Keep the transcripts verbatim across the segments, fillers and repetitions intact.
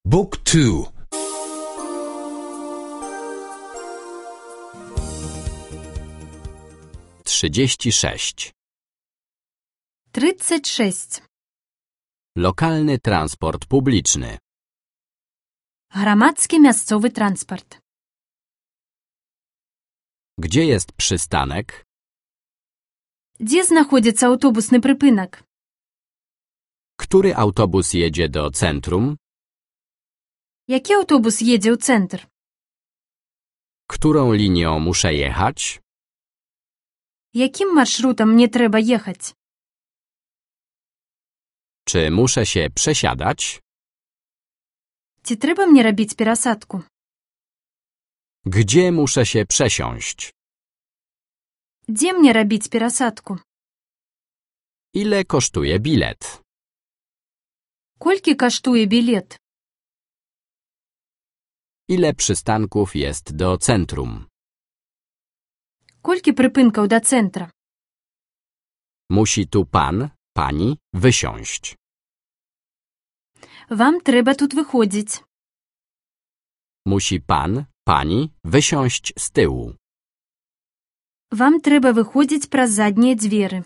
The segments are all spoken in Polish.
Book two. trzydzieści sześć. тридцать шесть. Lokalny transport publiczny. Громадський місцевий транспорт. Gdzie jest przystanek? Де знаходиться автобусний припинок? Który autobus jedzie do centrum? Який автобус їде у центр? Którą linią muszę jechać? Яким маршрутом мені треба їхати? Czy muszę się przesiadać? Ці треба мені робити пересадку? Gdzie muszę się przesiąść? Де мені робити пересадку? Ile kosztuje bilet? Колькі коштує білет? Ile przystanków jest do centrum? Колькі припинків до центра? Musi tu pan, pani wysiąść. Вам треба тут виходити. Musi pan, pani wysiąść z tyłu. Вам треба виходити праз задні двері.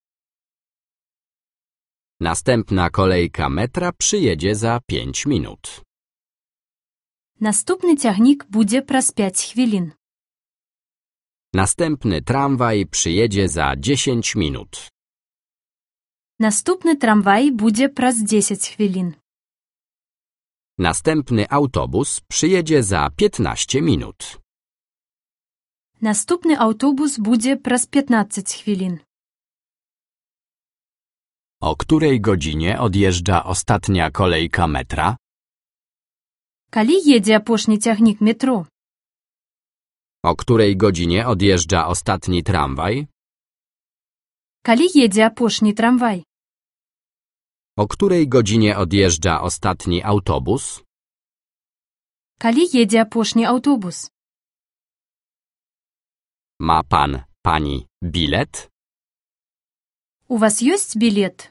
Następna kolejka metra przyjedzie za pięć minut. Наступний тягнік буде праз п'ять хвилин. Następny tramwaj przyjedzie za dziesięć minut. Наступний трамвай буде праз десять хвилин. Następny autobus przyjedzie za piętnaście minut. Наступний автобус буде праз п'ятнадцять хвилин. O której godzinie odjeżdża ostatnia kolejka metra? Калі едзе апошні тягнік метро? O której godzinie odjeżdża ostatni tramwaj? Калі едзе апошні трамвай? O której godzinie odjeżdża ostatni autobus? Калі едзе апошні аўтобус? Ma pan, pani bilet? У вас ёсць білет?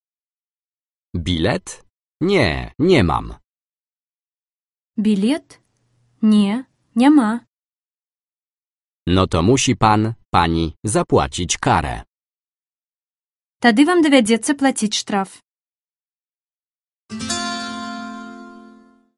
Bilet? Nie, nie mam. Білет? Не, няма. No to musi pan, pani zapłacić karę. Тады вам давядзецца плаціць штраф.